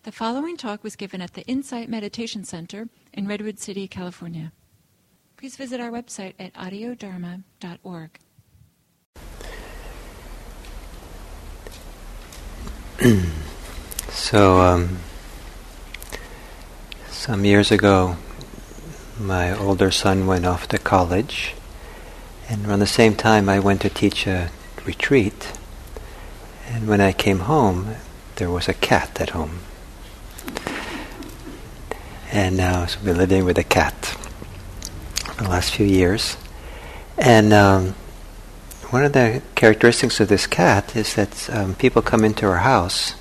The following talk was given at the Insight Meditation Center in Redwood City, California. Please visit our website at audiodharma.org. So, some years ago, my older son went off to college, and around the same time I went to teach a retreat, and when I came home, there was a cat at home. And now so I've been living with a cat for the last few years. And one of the characteristics of this cat is that people come into our house.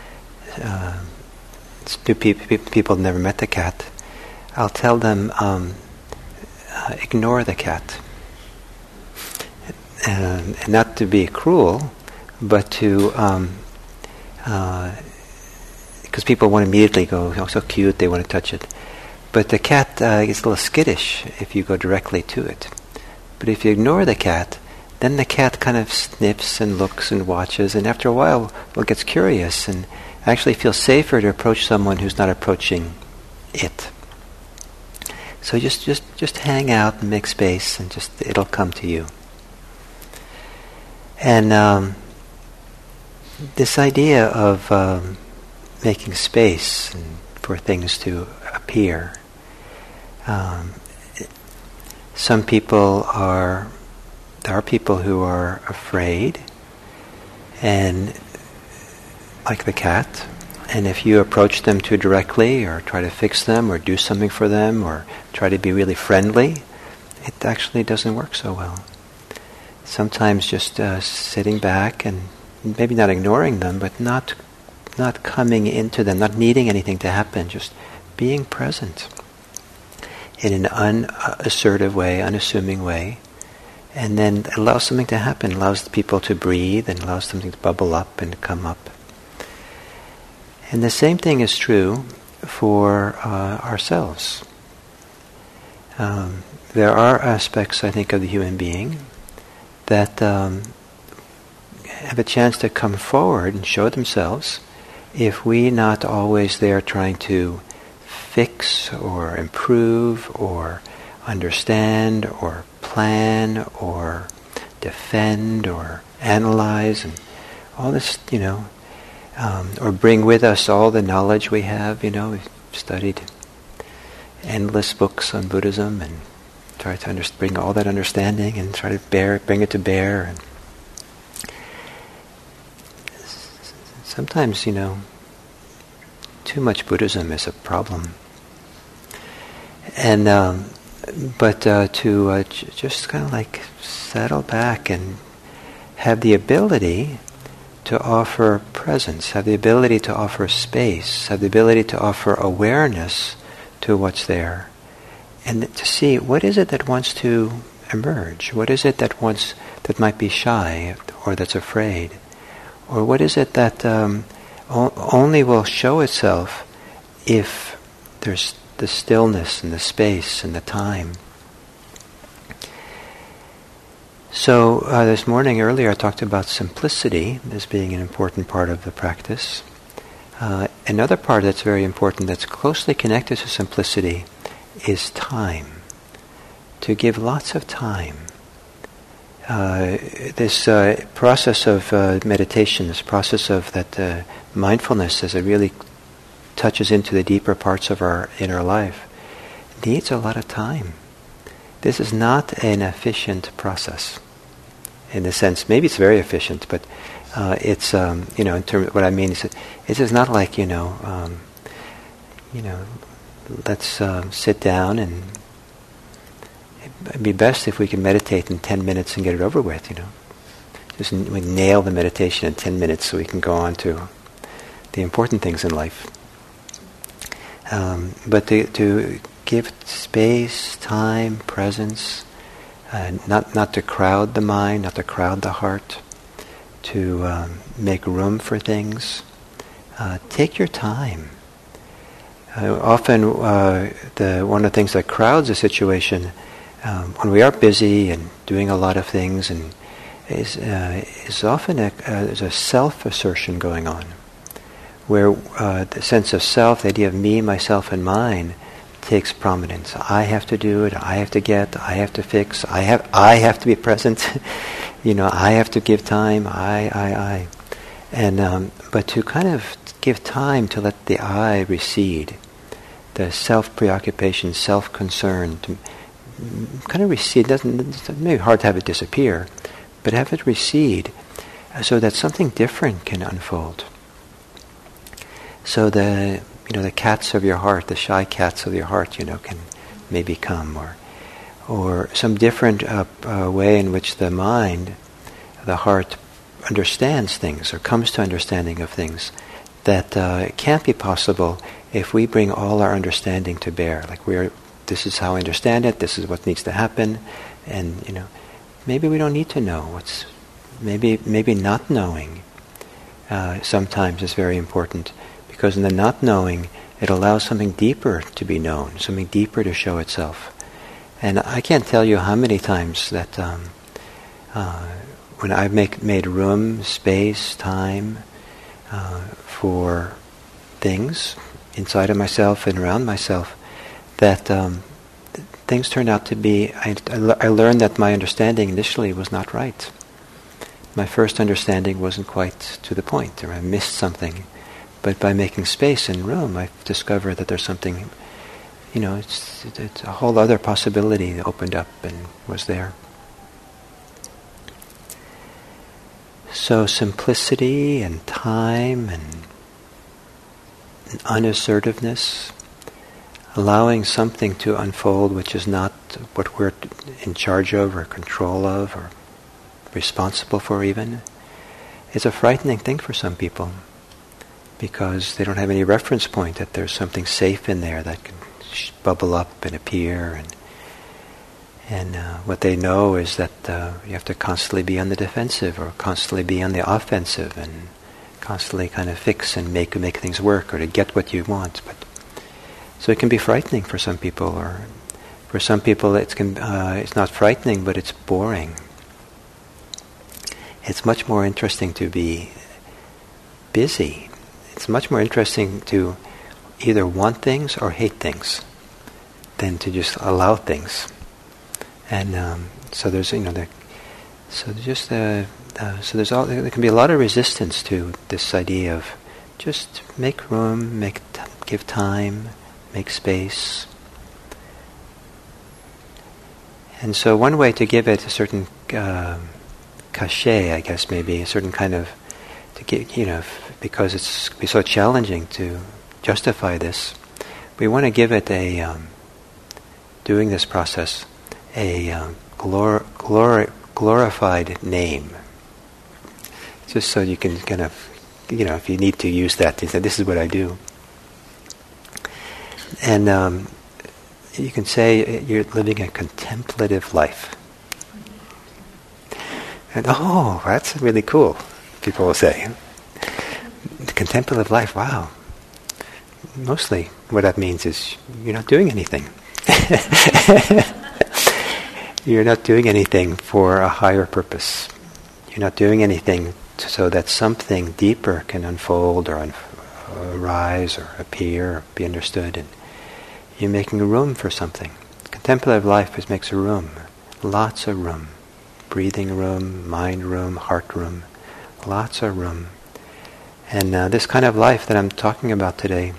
People have never met the cat. I'll tell them, ignore the cat. And not to be cruel, but to... because people want to immediately go, oh, so cute, they want to touch it. But the cat gets a little skittish if you go directly to it. But if you ignore the cat, then the cat kind of sniffs and looks and watches, and after a while, it gets curious and actually feels safer to approach someone who's not approaching it. So just hang out and make space, and just it'll come to you. And this idea of making space for things to appear. There are people who are afraid, and like the cat, and if you approach them too directly, or try to fix them, or do something for them, or try to be really friendly, it actually doesn't work so well. Sometimes just sitting back and maybe not ignoring them, but not coming into them, not needing anything to happen, just being present in an unassertive way, unassuming way, and then allows something to happen, allows people to breathe, and allows something to bubble up and come up. And the same thing is true for ourselves. There are aspects, I think, of the human being that have a chance to come forward and show themselves if we're not always there trying to fix or improve or understand or plan or defend or analyze and all this, or bring with us all the knowledge we have. We've studied endless books on Buddhism and try to bring all that understanding and try to bring it to bear. And sometimes, too much Buddhism is a problem. And but to just kind of like settle back and have the ability to offer presence, have the ability to offer space, have the ability to offer awareness to what's there, and to see what is it that wants to emerge, what is it that might be shy or that's afraid, or what is it that only will show itself if there's the stillness and the space and the time. So this morning earlier I talked about simplicity as being an important part of the practice. Another part that's very important, that's closely connected to simplicity, is time. To give lots of time. This process of meditation, this process of that mindfulness, as it really touches into the deeper parts of our inner life, needs a lot of time. This is not an efficient process. In the sense, maybe it's very efficient, but it's in terms of what I mean is it's not like let's sit down, and it'd be best if we can meditate in 10 minutes and get it over with. Just we nail the meditation in 10 minutes so we can go on to the important things in life. But to give space, time, presence, not to crowd the mind, not to crowd the heart, to make room for things. Take your time. Often one of the things that crowds a situation when we are busy and doing a lot of things and is often there's a self-assertion going on, where the sense of self, the idea of me, myself, and mine takes prominence. I have to do it, I have to get, I have to fix, I have to be present, I have to give time, I. And but to kind of give time to let the I recede, the self-preoccupation, self-concern, to kind of recede. It's maybe hard to have it disappear, but have it recede so that something different can unfold. So the cats of your heart, the shy cats of your heart, can maybe come, or some different way in which the mind, the heart, understands things or comes to understanding of things that can't be possible if we bring all our understanding to bear. Like this is how I understand it. This is what needs to happen, and maybe we don't need to know maybe not knowing sometimes is very important. Because in the not knowing, it allows something deeper to be known, something deeper to show itself. And I can't tell you how many times that when I've made room, space, time for things inside of myself and around myself, that things turned out to be, I learned that my understanding initially was not right. My first understanding wasn't quite to the point, or I missed something. But by making space and room, I discovered that there's something, it's a whole other possibility that opened up and was there. So simplicity and time and unassertiveness, allowing something to unfold which is not what we're in charge of or control of or responsible for even, is a frightening thing for some people. Because they don't have any reference point that there's something safe in there that can bubble up and appear, and what they know is that you have to constantly be on the defensive or constantly be on the offensive and constantly kind of fix and make things work or to get what you want. So it can be frightening for some people, or for some people it's not frightening, but it's boring. It's much more interesting to be busy. It's much more interesting to either want things or hate things than to just allow things. And so there's there can be a lot of resistance to this idea of just make room, give time, make space. And so one way to give it a certain cachet, I guess, maybe a certain kind of to give, because it's be so challenging to justify this, we want to give it doing this process, a glorified name. Just so you can kind of, if you need to use that, you say, this is what I do. And you can say you're living a contemplative life. And that's really cool, people will say. Contemplative life, wow. Mostly what that means is you're not doing anything. You're not doing anything for a higher purpose. You're not doing anything so that something deeper can unfold or arise or appear or be understood. And you're making room for something. Contemplative life makes a room, lots of room. Breathing room, mind room, heart room, lots of room. And this kind of life that I'm talking about today,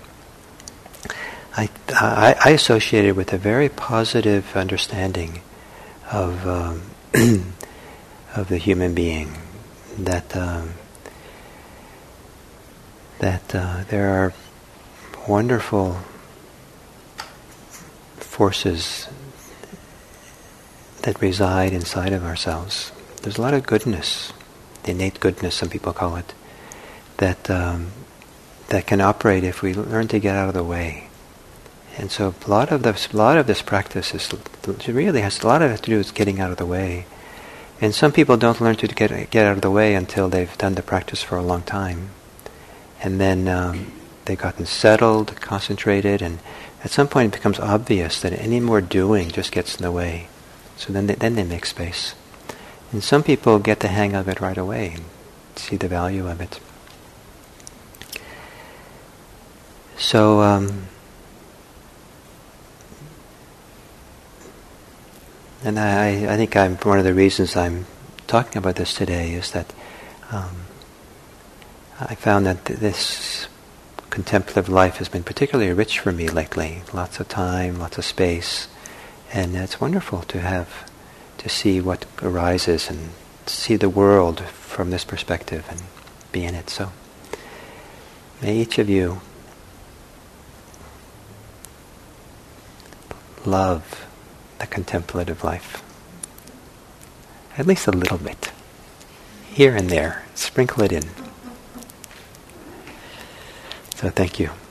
I associate it with a very positive understanding of of the human being, that there are wonderful forces that reside inside of ourselves. There's a lot of goodness, the innate goodness, some people call it, that can operate if we learn to get out of the way. And so a lot of this practice really has a lot of it to do with getting out of the way. And some people don't learn to get out of the way until they've done the practice for a long time, and then they've gotten settled, concentrated, and at some point it becomes obvious that any more doing just gets in the way. So then they make space. And some people get the hang of it right away and see the value of it. So, and I think one of the reasons I'm talking about this today is that I found that this contemplative life has been particularly rich for me lately. Lots of time, lots of space, and it's wonderful to see what arises and see the world from this perspective and be in it. So, may each of you love the contemplative life. At least a little bit. Here and there. Sprinkle it in. So thank you.